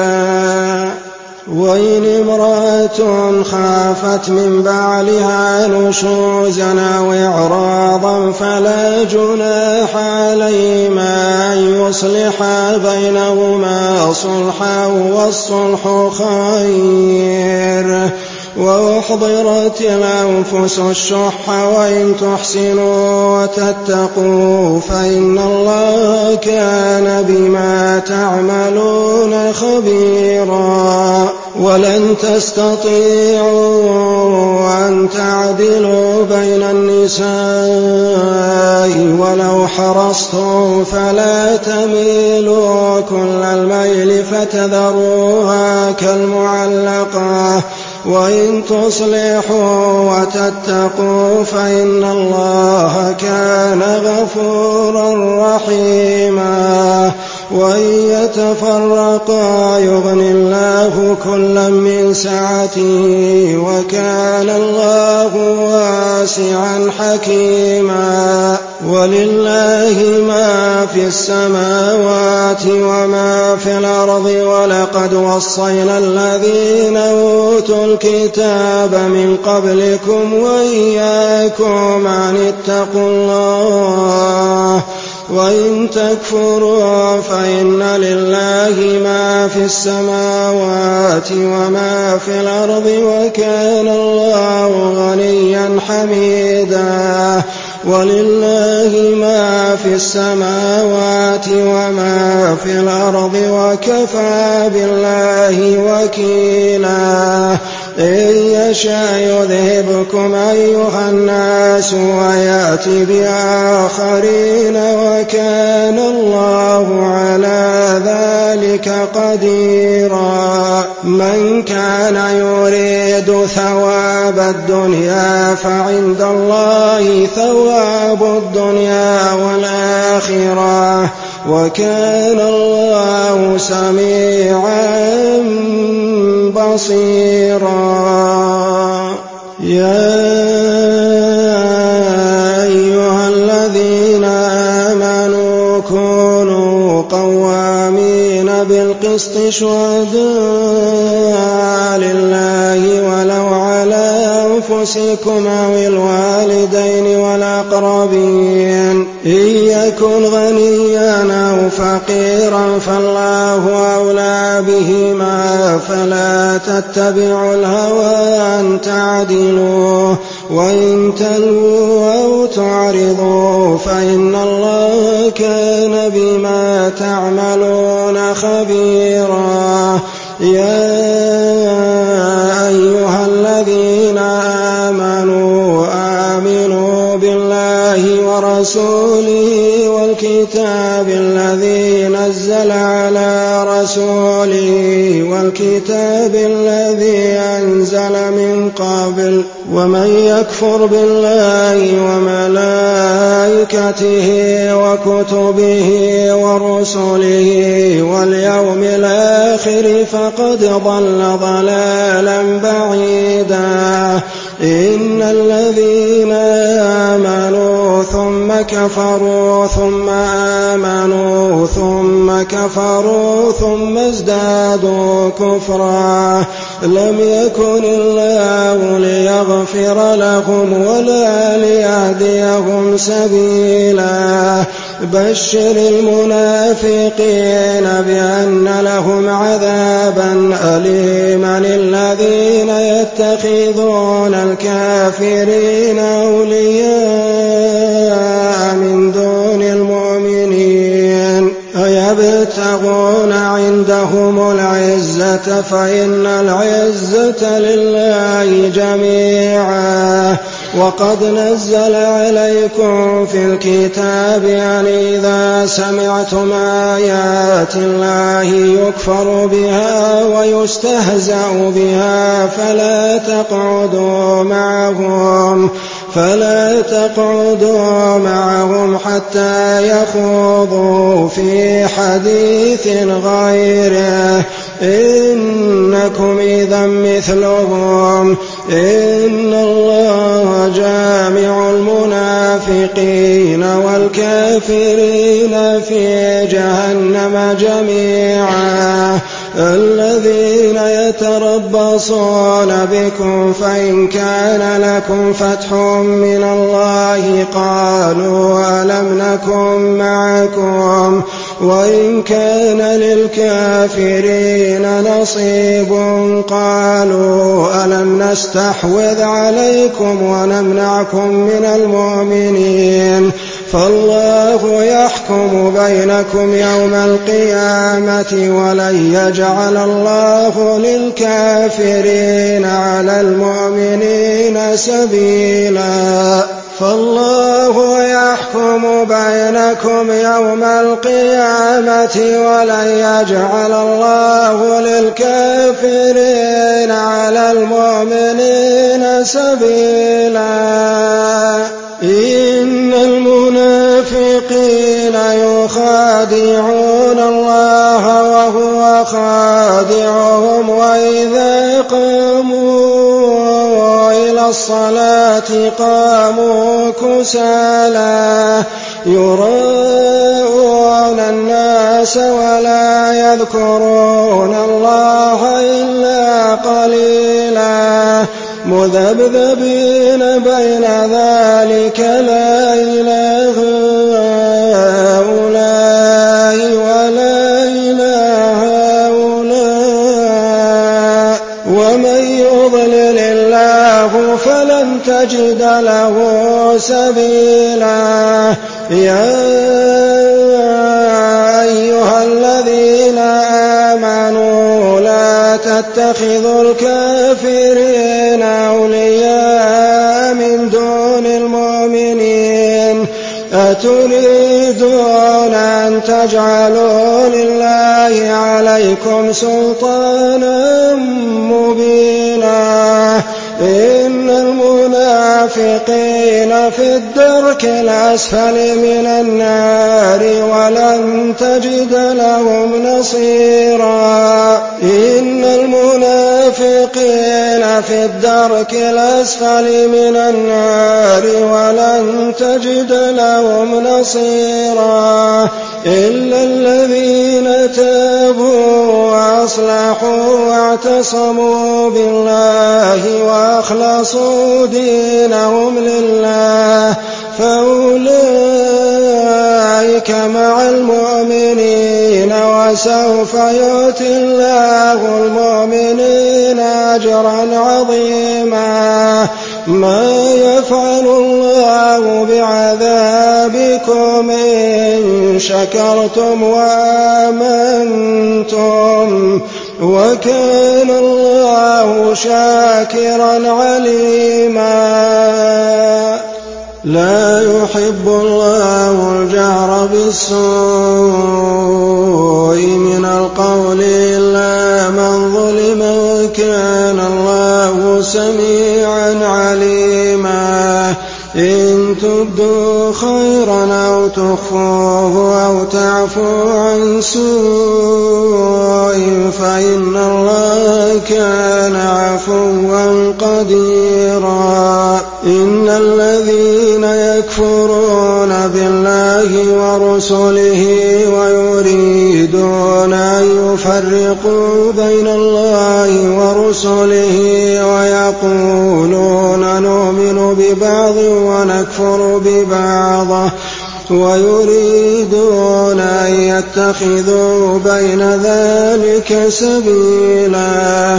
وإن امرأة خافت من بعلها نشوزا أو إعراضا فلا جناح عليهما أن يصلحا بينهما صلحا والصلح خير. وأحضرت الأنفس الشح وإن تحسنوا وتتقوا فإن الله كان بما تعملون خبيرا. ولن تستطيعوا أن تعدلوا بين النساء ولو حرصتم فلا تميلوا كل الميل فتذروها كالمعلقة وإن تصلحوا وتتقوا فإن الله كان غفورا رحيما. وإن يتفرقا يغني الله كلا من سعته وكان الله واسعا حكيما. ولله ما في السماوات وما في الأرض ولقد وصينا الذين أوتوا الكتاب من قبلكم وإياكم أن اتقوا الله وإن تكفروا فإن لله ما في السماوات وما في الأرض وكان الله غنيا حميدا. ولله ما في السماوات وما في الأرض وكفى بالله وكيلا. إن يشاء يذهبكم أيها الناس ويأتي بآخرين وكان الله على ذلك قديرا. من كان يريد ثواب الدنيا فعند الله ثواب الدنيا والآخرة وكان الله سميعا بصيرا. يا أيها الذين آمنوا كونوا قوامين بالقسط شهداء لله ولو على أنفسكم أو الوالدين والأقربين إن يكن غنيا أو فقيرا فالله أولى بهما فلا تتبعوا الهوى أن تعدلوا وإن تلووا أو تعرضوا فإن الله كان بما تعملون خبيرا. يا أيها الذين آمنوا بالله ورسوله والكتاب الذي نزل على رسوله والكتاب الذي أنزل من قبل ومن يكفر بالله وملائكته وكتبه ورسله واليوم الآخر فقد ضل ضلالا بعيدا. إن الذين آمنوا ثم كفروا ثم آمنوا ثم كفروا ثم ازدادوا كفرا لم يكن الله ليغفر لهم ولا ليهديهم سبيلا بشر المنافقين بأن لهم عذابا أليما الذين يتخذون الكافرين أولياء من دون المؤمنين أيبتغون عندهم العزة فإن العزة لله جميعا وقد نزل عليكم في الكتاب أن إذا سمعتم آيات الله يكفر بها ويستهزأ بها فلا تقعدوا معهم حتى يخوضوا في حديث غيره إنكم إذا مثلهم إن الله جامع المنافقين والكافرين في جهنم جميعا الذين يتربصون بكم فإن كان لكم فتح من الله قالوا ألم نكن معكم وإن كان للكافرين نصيب قالوا ألم نستحوذ عليكم ونمنعكم من المؤمنين فالله يحكم بينكم يوم القيامة ولن يجعل الله للكافرين على المؤمنين سبيلا فالله يحكم بينكم يوم القيامة ولن يجعل الله للكافرين على المؤمنين سبيلا إن المنافقين يخادعون الله وهو خادعهم وإذا قاموا إلى الصلاة قاموا كسالى يراءون الناس ولا يذكرون الله إلا قليلا مذبذبين بين ذلك لا إله هؤلاء ولا إله هؤلاء ومن يضلل الله فلن تجد له سبيلا يا أيها الذين آمنوا لا تتخذوا الكافرين أولياء من دون المؤمنين أتريدون أن تجعلوا لله عليكم سلطانا مبينا إن المنافقين في الدرك الأسفل من النار ولن تجد لهم نصيرا إن المنافقين في الدرك الأسفل من النار ولن تجد لهم نصيرا إلا الذين تابوا وأصلحوا واعتصموا بالله وأخلصوا دينهم لله فأولئك مع المؤمنين وسوف يؤتي الله المؤمنين أجرا عظيما ما يفعل الله بعذابكم إن شكرتم وآمنتم وكان الله شاكرا عليما لا يحب الله الجهر بالسوء من القول إلا من ظلم وكان الله سميعا عليما إن تبدوا خيرا أو تخفوه أو تعفوا عن سوء فإن الله كان عفوا قديرا يكفرون بالله ورسله ويريدون أن يفرقوا بين الله ورسله ويقولون نؤمن ببعض ونكفر ببعض ويريدون أن يتخذوا بين ذلك سبيلا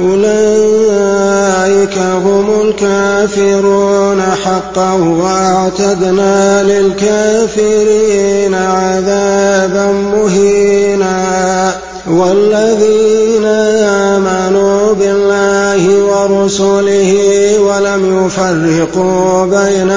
أولئك هم الكافرون حقا وأعتدنا للكافرين عذابا مهينا والذين آمنوا بالله ورسله ولم يفرقوا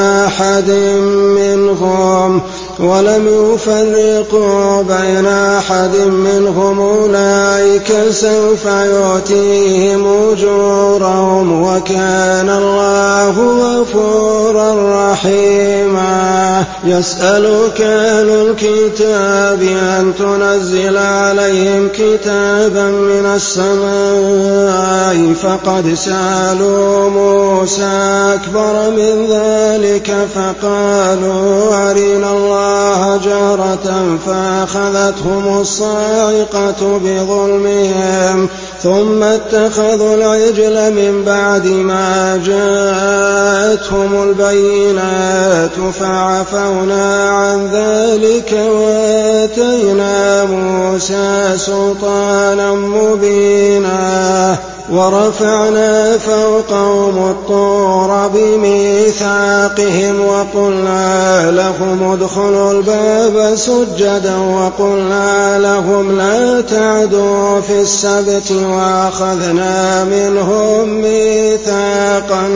بين أحد منهم أولئك سوف يؤتيهم أجورهم وكان الله غفورا رحيما يسألك أهل الكتاب أن تنزل عليهم كتابا من السماء فقد سألوا موسى أكبر من ذلك فقالوا أرنا الله جهرة فأخذتهم الصاعقة بظلمهم ثم اتخذوا العجل من بعد ما جاءتهم البينات فعفونا عن ذلك وآتينا موسى سلطانا مبينا ورفعنا فوقهم الطور بميثاقهم وقلنا لهم ادخلوا الباب سجدا وقلنا لهم لا تعدوا في السبت وأخذنا منهم ميثاقا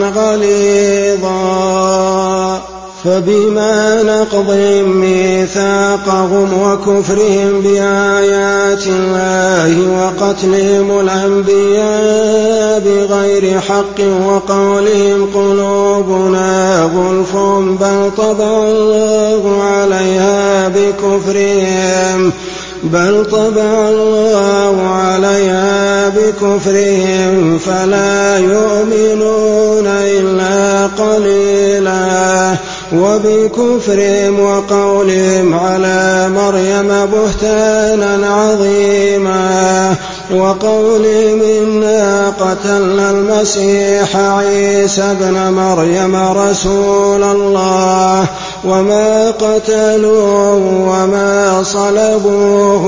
غليظا فبما نقضهم ميثاقهم وكفرهم بآيات الله وقتلهم الأنبياء بغير حق وقولهم قلوبنا غلف بل طبع الله عليها بكفرهم فلا يؤمنون إلا قليلا وبكفرهم وقولهم على مريم بهتانا عظيما وقولهم إنا قتلنا المسيح عيسى ابن مريم رسول الله وما قتلوه وما صلبوه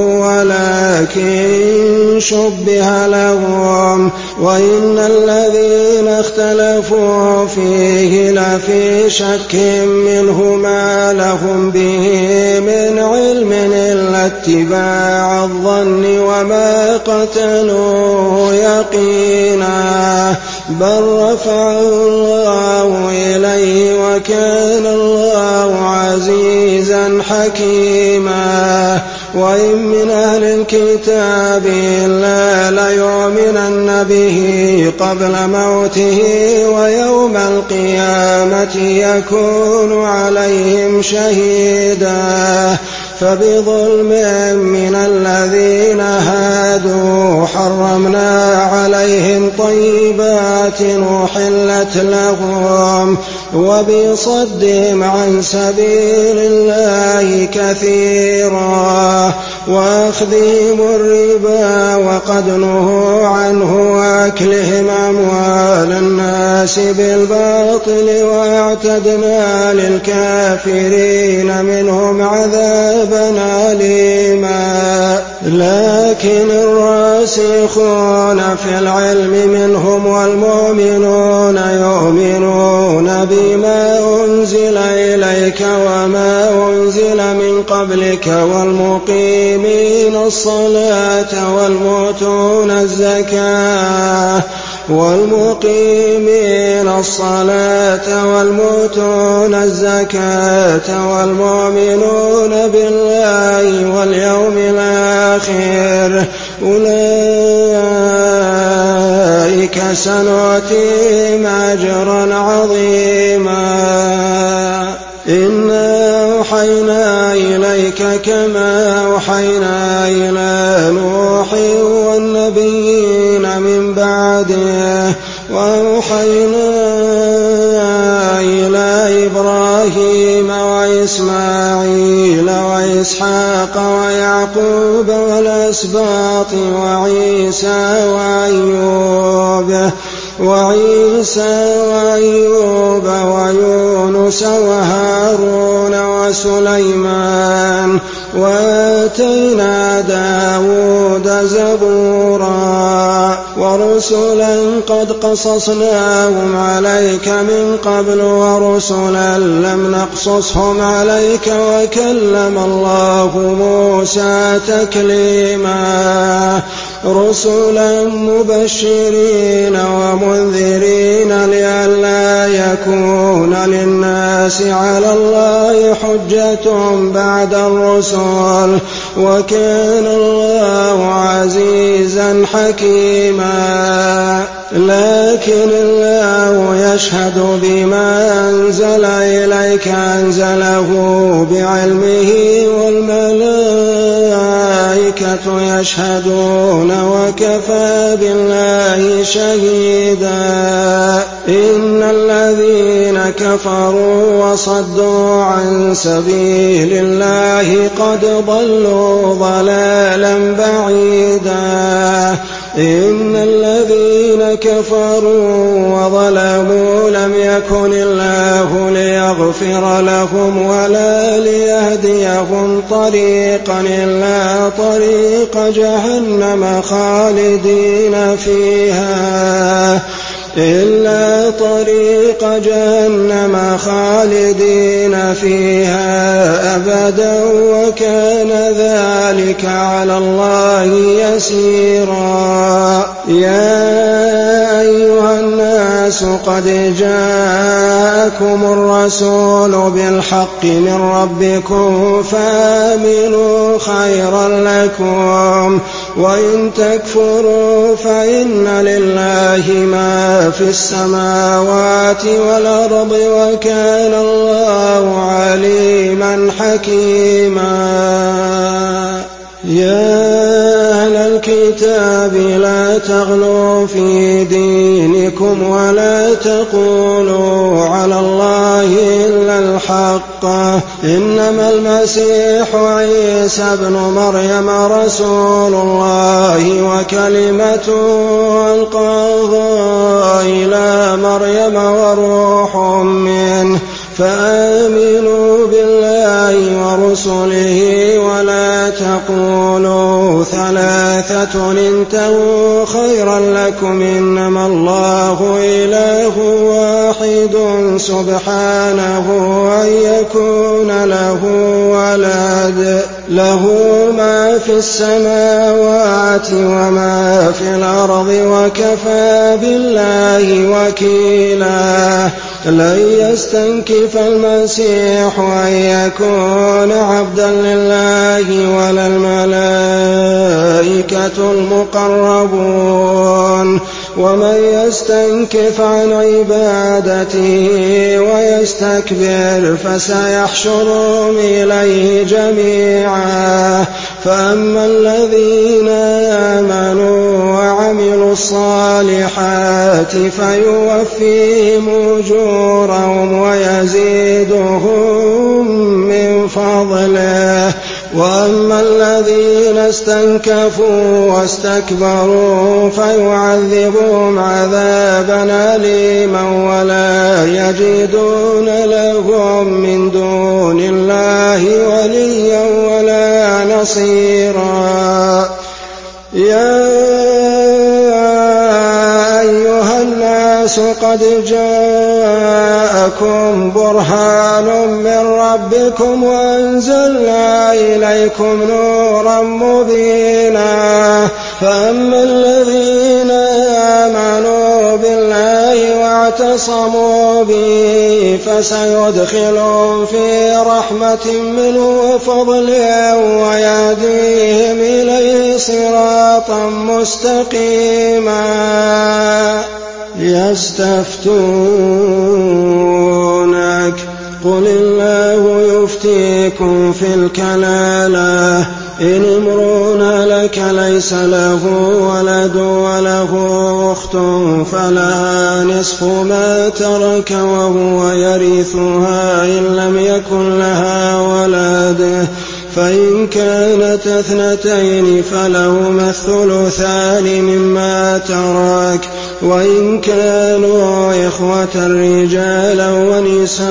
ولكن شبه لهم وإن الذين اختلفوا فيه لفي شك منه ما لهم به من علم إلا اتباع الظن وما قتلوه يقينا بل رفعه الله إليه وكان الله عزيزا حكيما وإن من أهل الكتاب إلا ليؤمنن به قبل موته ويوم القيامة يكون عليهم شهيدا فبظلم من الذين هادوا حرمنا عليهم طيبات أحلت لهم وبصدهم عن سبيل الله كثيرا وأخذهم الربا وقد نهوا عنه وأكلهم أموال الناس بالباطل وأعتدنا للكافرين منهم عذابا أليما لكن الراسخون في العلم منهم والمؤمنون يؤمنون بما أنزل إليك وما أنزل من قبلك والمقيمين الصلاة والمؤتون الزكاة والمؤمنون بالله واليوم الآخر أولئك سنؤتيهم أجرا عظيما إنا أوحينا إليك كما أوحينا إلى نوح والنبيين من بعده وأوحينا إلى إبراهيم وإسماعيل وإسحاق ويعقوب والأسباط وعيسى وأيوب ويونس وهارون وسليمان وآتينا داود زبورا ورسلا قد قصصناهم عليك من قبل ورسلا لم نقصصهم عليك وكلم الله موسى تكليما رسلا مبشرين ومنذرين لئلا يكون للناس على الله حجة بعد الرسل وكان الله عزيزا حكيما لكن الله يشهد بما أنزل إليك أنزله بعلمه والملائكة يشهدون وكفى بالله شهيدا إن الذين كفروا وصدوا عن سبيل الله قد ضلوا ضلالا بعيدا إن الذين كفروا وظلموا لم يكن الله ليغفر لهم ولا ليهديهم طريقا إلا طريق جهنم خالدين فيها أبدا وكان ذلك على الله يسيرا يا أيها الناس قد جاءكم الرسول بالحق من ربكم فآمنوا خيرا لكم وإن تكفروا فإن لله ما في السماوات والأرض وكان الله عليما حكيما يا أهل الكتاب لا تغلوا في دينكم ولا تقولوا على الله إلا الحق إنما المسيح عيسى ابن مريم رسول الله وكلمته ألقاها إلى مريم وروح منه فآمنوا بالله ورسله ولا تقولوا ثلاثة انتهوا خيرا لكم إنما الله إله واحد سبحانه أن يكون له ولد له ما في السماوات وما في الأرض وكفى بالله وكيلا لن يستنكف المسيح أن يكون عبدا لله ولا الملائكة المقربون ومن يستنكف عن عبادته ويستكبر فسيحشرهم إليه جميعا فأما الذين آمنوا وعملوا الصالحات فيوفيهم أجورهم ويزيدهم من فضله وأما الذين استنكفوا واستكبروا فيعذبهم عذابا أليما ولا يجدون لهم من دون الله وليا ولا نصيرا يا أيها الناس قد جاءكم برهان من ربكم وأنزلنا إليكم نورا مبينا فأما الذين آمنوا بالله واعتصموا به فسيدخلهم في رحمة منه وفضل ويهديهم إليه صراطا مستقيما يستفتونك قل الله يفتيكم في الكلالة إن امرؤ هلك ليس له ولد وله أخت فلها نصف ما ترك وهو يرثها إن لم يكن لها ولد فإن كانت اثنتين فلهما الثلثان مما ترك وإن كانوا إخوة رجالا ونساء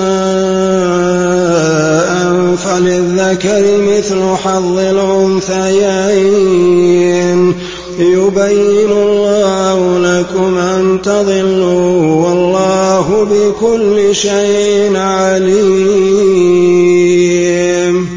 فللذكر مثل حظ الأنثيين يبين الله لكم أن تضلوا والله بكل شيء عليم.